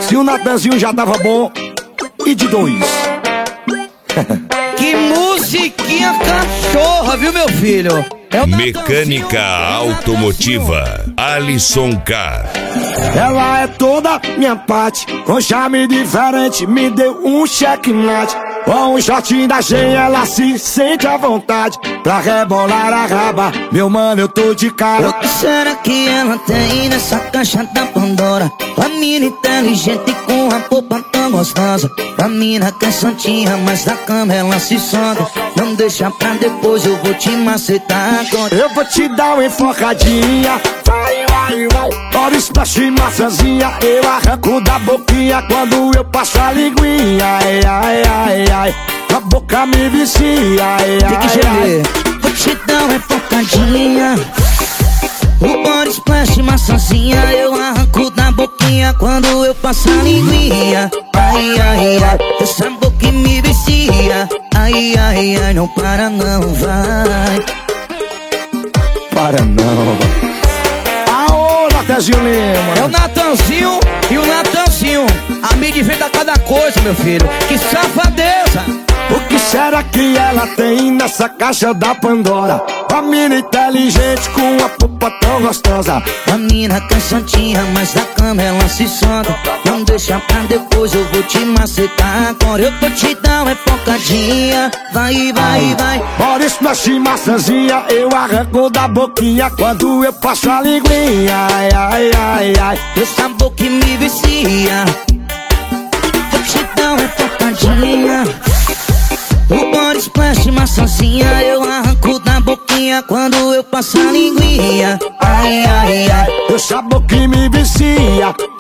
Se o Natanzinho já tava bom, e de 2. Que musiquinha cachorra, viu, meu filho? É o Mecânica Automotiva, Alisson K. Ela é toda minha parte, com charme diferente, me deu um checkmate. Com um shortinho da Shein, ela se sente à vontade pra rebolar a raba. Meu mano, eu tô de cara. O que será que ela tem nessa caixa da Pandora? Uma mina inteligente com a roupa tão gostosa. A mina que é santinha, mas na cama ela se solta. Não deixa pra depois, eu vou te macetar agora. Eu vou te dar uma enfocadinha. Vai, vai, vai. Bora splash maçãzinha. Eu arranco da boquinha quando eu passo a linguinha. Ai, ai, ai, ai. A boca me vicia. Ai, tem que gemer. Vou te dar uma enfocadinha. O body splash maçãzinha. Eu arranco da boquinha quando eu passo a linguinha. Ai, ai, ai. Essa boca me vicia. Ai, ai, ai. Não para não, vai. Para não. Natanzinho Lima. É o Natanzinho e o Natanzinho. A mídia inventa cada coisa, meu filho. Que safadeza. O que será que ela tem nessa caixa da Pandora? Uma mina inteligente com uma pupa tão gostosa. A mina que é santinha, mas na cama ela se solta. Não deixa pra depois, eu vou te macetar agora. Eu vou te dar uma enfocadinha. Vai, vai, vai. Bora splash maçãzinha. Eu arranco da boquinha quando eu passo a linguinha. Ai, ai, ai, ai. Essa boca me vicia. Vou te dar uma enfocadinha. O body splash maçãzinha. Eu arranco da boquinha quando eu passo a linguinha. Ai, ai, ai. Essa boca me vicia.